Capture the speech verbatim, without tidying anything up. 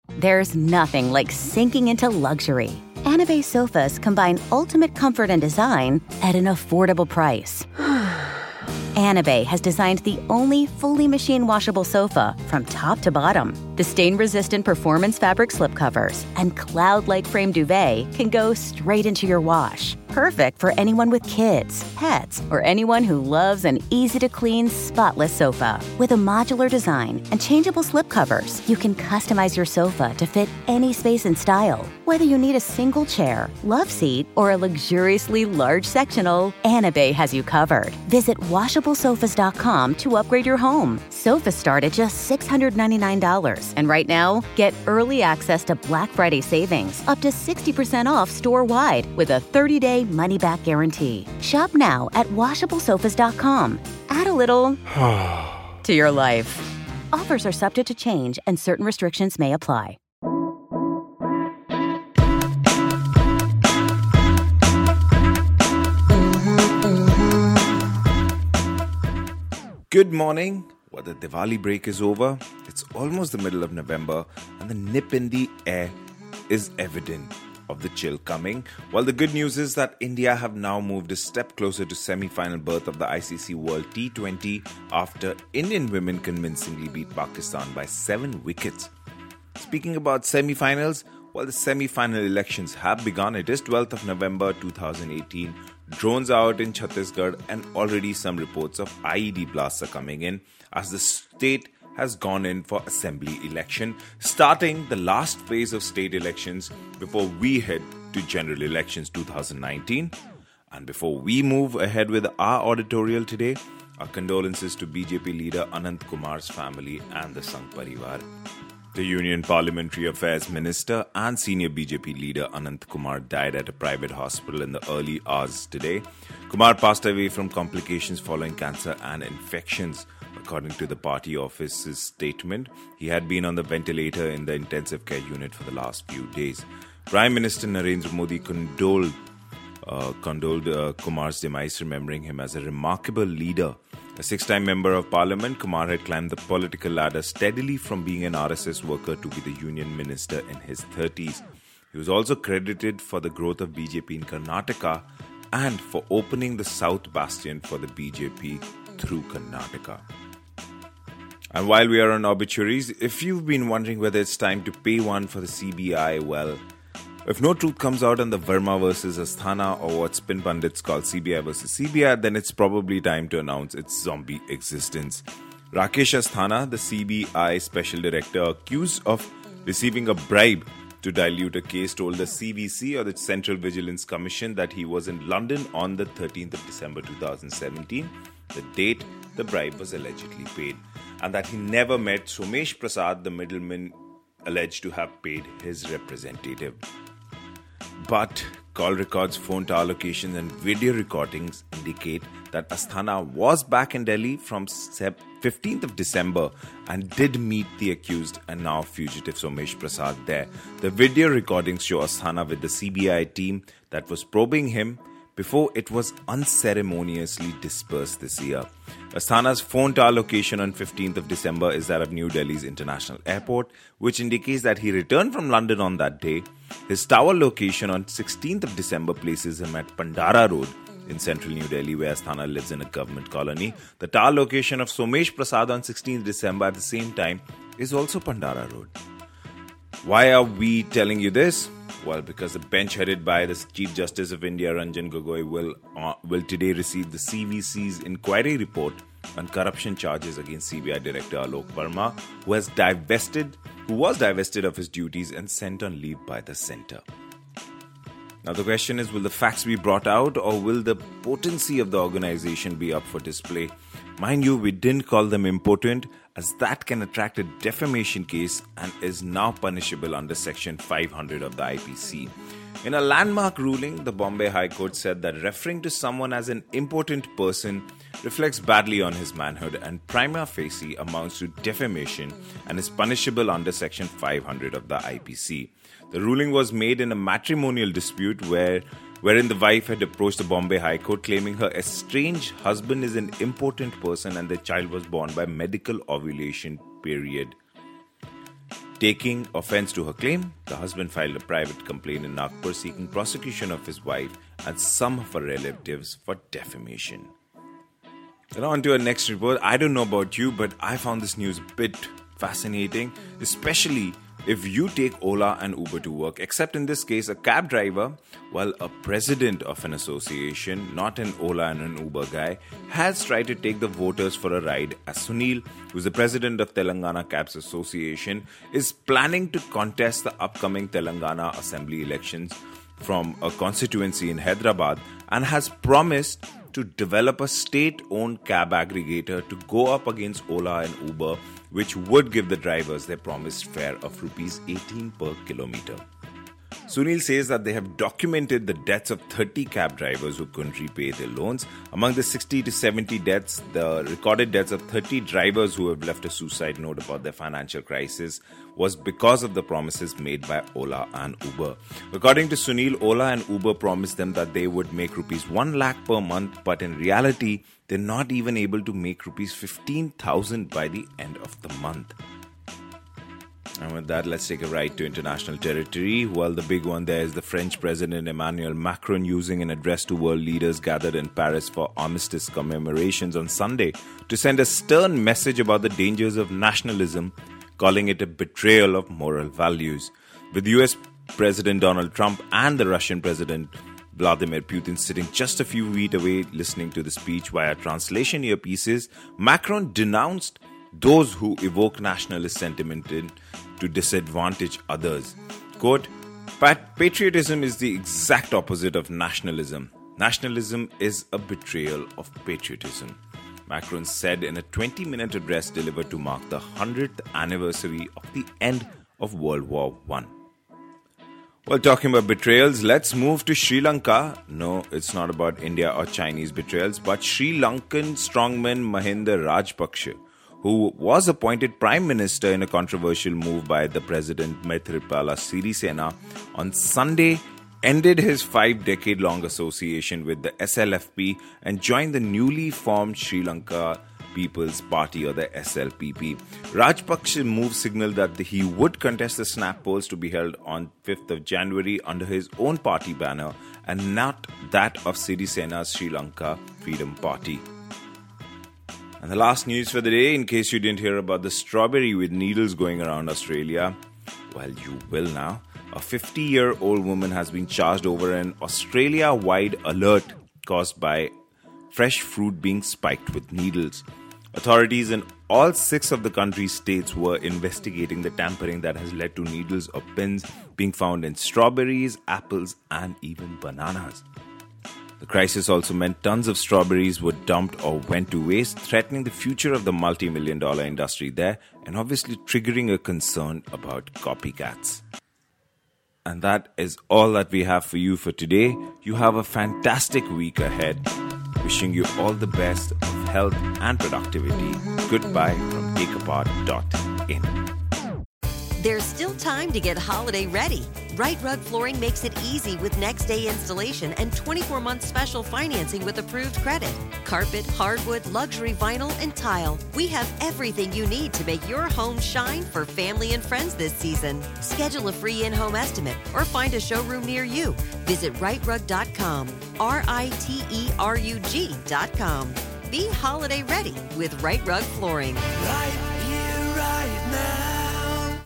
There's nothing like sinking into luxury. Anabe sofas combine ultimate comfort and design at an affordable price. Anabe has designed the only fully machine washable sofa from top to bottom. The stain-resistant performance fabric slipcovers and cloud-like frame duvet can go straight into your wash. Perfect for anyone with kids, pets, or anyone who loves an easy-to-clean, spotless sofa. With a modular design and changeable slipcovers, you can customize your sofa to fit any space and style. Whether you need a single chair, love seat, or a luxuriously large sectional, Anabe has you covered. Visit washable sofas dot com to upgrade your home. Sofas start at just six hundred ninety-nine dollars. And right now, get early access to Black Friday savings, up to sixty percent off store-wide with a thirty-day money-back guarantee. Shop now at washable sofas dot com. Add a little to your life. Offers are subject to change and certain restrictions may apply. Good morning. Well, the Diwali break is over. It's almost the middle of November and the nip in the air is evident of the chill coming. Well, the good news is that India have now moved a step closer to semi-final berth of the I C C World T twenty after Indian women convincingly beat Pakistan by seven wickets. Speaking about semi-finals, well, the semi-final elections have begun. It is twelfth of November two thousand eighteen. Drones out in Chhattisgarh and already some reports of I E D blasts are coming in as the state has gone in for assembly election, starting the last phase of state elections before we head to general elections two thousand nineteen. And before we move ahead with our editorial today, our condolences to B J P leader Anant Kumar's family and the Sangh Parivar. The Union Parliamentary Affairs Minister and senior B J P leader Anant Kumar died at a private hospital in the early hours today. Kumar passed away from complications following cancer and infections. According to the party office's statement, he had been on the ventilator in the intensive care unit for the last few days. Prime Minister Narendra Modi condoled, uh, condoled uh, Kumar's demise, remembering him as a remarkable leader. A six-time member of parliament, Kumar had climbed the political ladder steadily from being an R S S worker to be the union minister in his thirties. He was also credited for the growth of B J P in Karnataka and for opening the South Bastion for the B J P through Karnataka. And while we are on obituaries, if you've been wondering whether it's time to pay one for the C B I, well, if no truth comes out on the Verma versus Asthana or what Spin Pundits call C B I versus C B I, then it's probably time to announce its zombie existence. Rakesh Asthana, the C B I Special Director, accused of receiving a bribe to dilute a case, told the C V C or the Central Vigilance Commission that he was in London on the thirteenth of December two thousand seventeen, the date the bribe was allegedly paid, and that he never met Somesh Prasad, the middleman alleged to have paid his representative. But call records, phone tower locations and video recordings indicate that Asthana was back in Delhi from fifteenth of December and did meet the accused and now fugitive Somesh Prasad there. The video recordings show Asthana with the C B I team that was probing him before it was unceremoniously dispersed this year. Asthana's phone tower location on fifteenth of December is that of New Delhi's International Airport, which indicates that he returned from London on that day. His tower location on sixteenth of December places him at Pandara Road in central New Delhi, where Asthana lives in a government colony. The tower location of Somesh Prasad on sixteenth of December at the same time is also Pandara Road. Why are we telling you this? Well, because the bench headed by the Chief Justice of India, Ranjan Gogoi, will uh, will today receive the C V C's inquiry report on corruption charges against C B I Director Alok Verma, who has divested, who was divested of his duties and sent on leave by the centre. Now the question is, will the facts be brought out or will the potency of the organisation be up for display? Mind you, we didn't call them impotent, as that can attract a defamation case and is now punishable under Section five hundred of the I P C. In a landmark ruling, the Bombay High Court said that referring to someone as an impotent person reflects badly on his manhood and prima facie amounts to defamation and is punishable under Section five hundred of the I P C. The ruling was made in a matrimonial dispute where wherein the wife had approached the Bombay High Court claiming her estranged husband is an impotent person and the child was born by medical ovulation period. Taking offense to her claim, the husband filed a private complaint in Nagpur seeking prosecution of his wife and some of her relatives for defamation. And on to our next report. I don't know about you, but I found this news a bit fascinating, especially if you take Ola and Uber to work, except in this case, a cab driver, while a president of an association, not an Ola and an Uber guy, has tried to take the voters for a ride as Sunil, who's the president of Telangana Cabs Association, is planning to contest the upcoming Telangana Assembly elections from a constituency in Hyderabad and has promised to develop a state-owned cab aggregator to go up against Ola and Uber, which would give the drivers their promised fare of rupees eighteen per kilometer. Sunil says that they have documented the deaths of thirty cab drivers who couldn't repay their loans. Among the sixty to seventy deaths, the recorded deaths of thirty drivers who have left a suicide note about their financial crisis was because of the promises made by Ola and Uber. According to Sunil, Ola and Uber promised them that they would make rupees one lakh per month, but in reality, they're not even able to make rupees fifteen thousand by the end of the month. And with that, let's take a ride to international territory. Well, the big one there is the French President Emmanuel Macron using an address to world leaders gathered in Paris for armistice commemorations on Sunday to send a stern message about the dangers of nationalism, calling it a betrayal of moral values. With U S President Donald Trump and the Russian President Vladimir Putin sitting just a few feet away listening to the speech via translation earpieces, Macron denounced those who evoke nationalist sentiment to disadvantage others. Quote, patriotism is the exact opposite of nationalism. Nationalism is a betrayal of patriotism, Macron said in a twenty-minute address delivered to mark the one hundredth anniversary of the end of World War One. Well, talking about betrayals, let's move to Sri Lanka. No, it's not about India or Chinese betrayals, but Sri Lankan strongman Mahinda Rajapaksa, who was appointed Prime Minister in a controversial move by the President Maithripala Sirisena, on Sunday ended his five-decade-long association with the S L F P and joined the newly formed Sri Lanka People's Party, or the S L P P. Rajapaksa's move signaled that he would contest the snap polls to be held on fifth of January under his own party banner and not that of Sirisena's Sri Lanka Freedom Party. And the last news for the day, in case you didn't hear about the strawberry with needles going around Australia, well, you will now. A fifty-year-old woman has been charged over an Australia-wide alert caused by fresh fruit being spiked with needles. Authorities in all six of the country's states were investigating the tampering that has led to needles or pins being found in strawberries, apples, and even bananas. The crisis also meant tons of strawberries were dumped or went to waste, threatening the future of the multi-million dollar industry there and obviously triggering a concern about copycats. And that is all that we have for you for today. You have a fantastic week ahead. Wishing you all the best of health and productivity. Goodbye from take apart dot in. There's still time to get holiday ready. Right Rug Flooring makes it easy with next day installation and twenty-four month special financing with approved credit. Carpet, hardwood, luxury vinyl, and tile. We have everything you need to make your home shine for family and friends this season. Schedule a free in-home estimate or find a showroom near you. Visit right rug dot com. R I T E R U G dot com. Be holiday ready with Right Rug Flooring. Right here, right now.